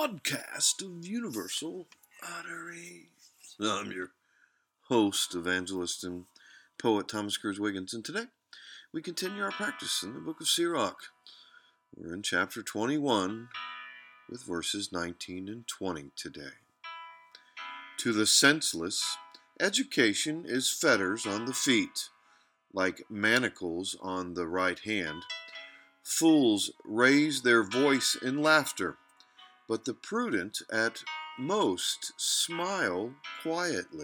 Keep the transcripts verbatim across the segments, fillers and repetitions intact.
podcast of Universal Utterings. I'm your host, evangelist, and poet Thomas Cruz Wiggins, and today we continue our practice in the book of Sirach. We're in chapter twenty-one with verses nineteen and twenty today. To the senseless, education is fetters on the feet, like manacles on the right hand. Fools raise their voice in laughter, but the prudent at most smile quietly.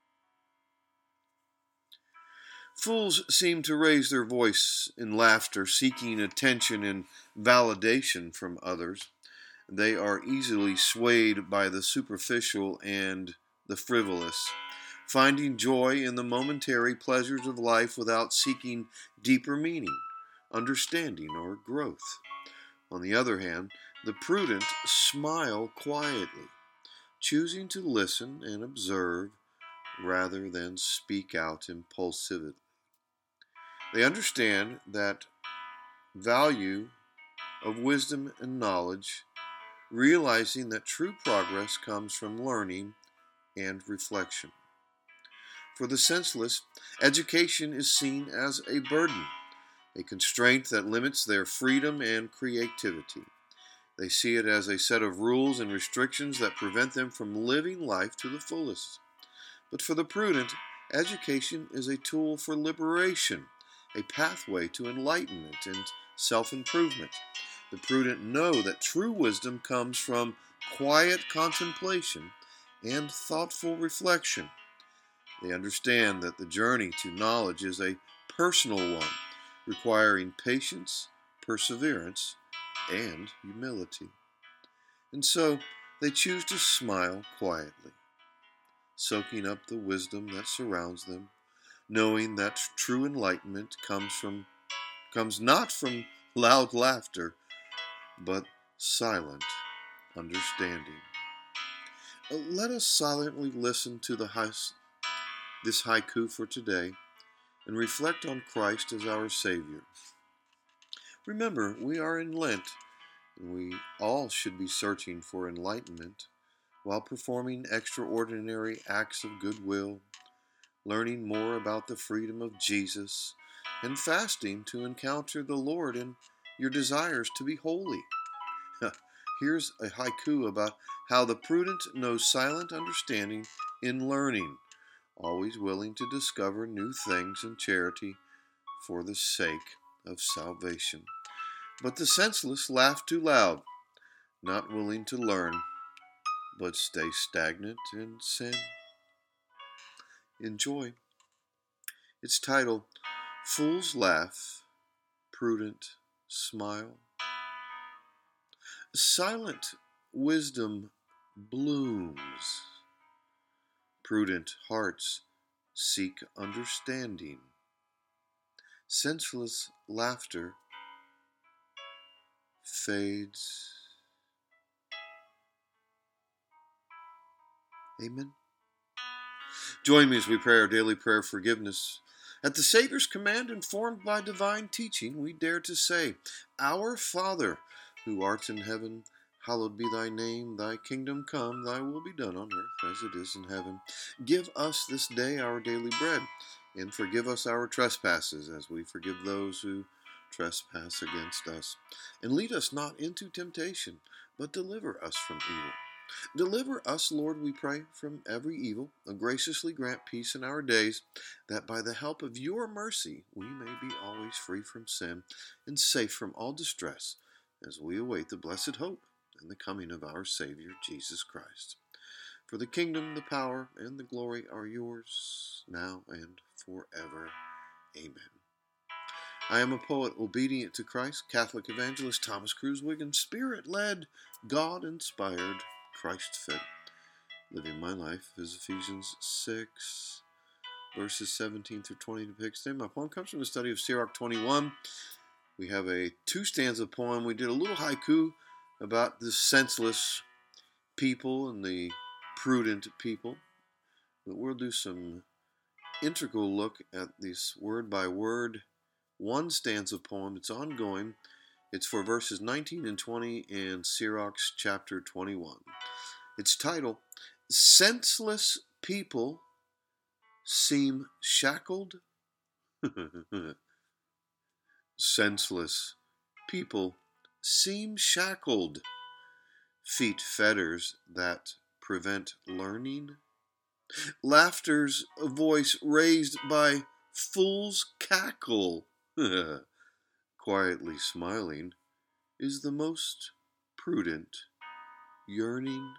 Fools seem to raise their voice in laughter, seeking attention and validation from others. They are easily swayed by the superficial and the frivolous, finding joy in the momentary pleasures of life without seeking deeper meaning, understanding, or growth. On the other hand, the prudent smile quietly, choosing to listen and observe rather than speak out impulsively. They understand that value of wisdom and knowledge, realizing that true progress comes from learning and reflection. For the senseless, education is seen as a burden, a constraint that limits their freedom and creativity. They see it as a set of rules and restrictions that prevent them from living life to the fullest. But for the prudent, education is a tool for liberation, a pathway to enlightenment and self-improvement. The prudent know that true wisdom comes from quiet contemplation and thoughtful reflection. They understand that the journey to knowledge is a personal one, requiring patience, perseverance, and humility. And so they choose to smile quietly, soaking up the wisdom that surrounds them, knowing that true enlightenment comes from comes not from loud laughter, but silent understanding. Let us silently listen to the hais- this haiku for today and reflect on Christ as our Savior. Remember, we are in Lent, and we all should be searching for enlightenment while performing extraordinary acts of goodwill, learning more about the freedom of Jesus, and fasting to encounter the Lord and your desires to be holy. Here's a haiku about how the prudent knows silent understanding in learning, always willing to discover new things in charity for the sake of salvation. But the senseless laugh too loud, not willing to learn, but stay stagnant in sin. Enjoy. It's titled, Fools Laugh, Prudent Smile. Silent wisdom blooms. Prudent hearts seek understanding. Senseless laughter fades. Amen. Join me as we pray our daily prayer of forgiveness. At the Savior's command, informed by divine teaching, we dare to say, Our Father, who art in heaven, hallowed be thy name. Thy kingdom come, thy will be done on earth as it is in heaven. Give us this day our daily bread, and forgive us our trespasses, as we forgive those who trespass against us. And lead us not into temptation, but deliver us from evil. Deliver us, Lord, we pray, from every evil, and graciously grant peace in our days, that by the help of your mercy we may be always free from sin and safe from all distress, as we await the blessed hope and the coming of our Savior, Jesus Christ. For the kingdom, the power, and the glory are yours, now and forever. Amen. I am a poet obedient to Christ, Catholic evangelist Thomas Cruz Wiggins, Spirit-led, God-inspired, Christ-fit. Living my life as Ephesians six, verses seventeen through twenty depicts. My poem comes from the study of Sirach twenty-one. We have a two-stanza poem. We did a little haiku about the senseless people and the prudent people. But we'll do some integral look at this word by word, one stanza poem. It's ongoing. It's for verses nineteen and twenty in Sirach chapter twenty-one. Its title, Senseless People Seem Shackled. Senseless people seem shackled. Feet fetters that prevent learning. Laughter's voice raised by fools cackle. Quietly smiling is the most prudent yearning.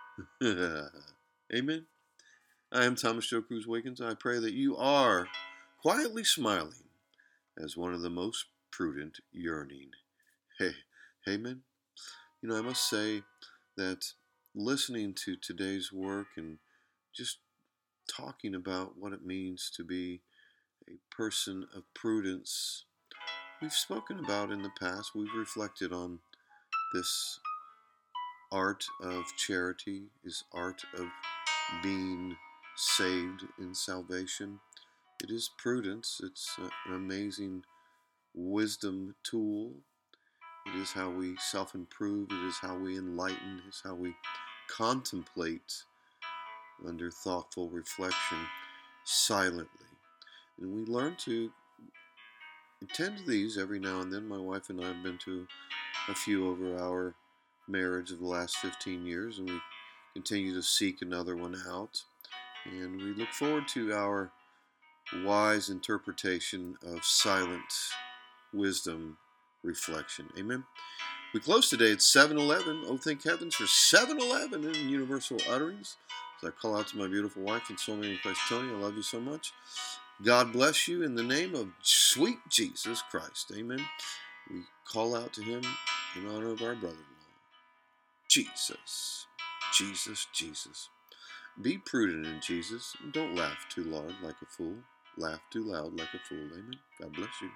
Amen. I am Thomas Joe Cruz Wiggins. I pray that you are quietly smiling as one of the most prudent yearning. Hey, amen. You know, I must say that listening to today's work and just talking about what it means to be a person of prudence, we've spoken about in the past. We've reflected on this art of charity, this art of being saved in salvation. It is prudence. It's an amazing wisdom tool. It is how we self-improve. It is how we enlighten. It's how we contemplate under thoughtful reflection silently. And we learn to attend to these every now and then. My wife and I have been to a few over our marriage of the last fifteen years, and we continue to seek another one out. And we look forward to our wise interpretation of silent wisdom reflection. Amen. We close today at seven eleven. Oh, thank heavens for seven eleven in Universal Utterings. As I call out to my beautiful wife and soulmate in Christ, Tony, I love you so much. God bless you in the name of sweet Jesus Christ. Amen. We call out to him in honor of our brother-in-law. Jesus. Jesus, Jesus. Be prudent in Jesus. Don't laugh too loud like a fool. Laugh too loud like a fool. Amen. God bless you.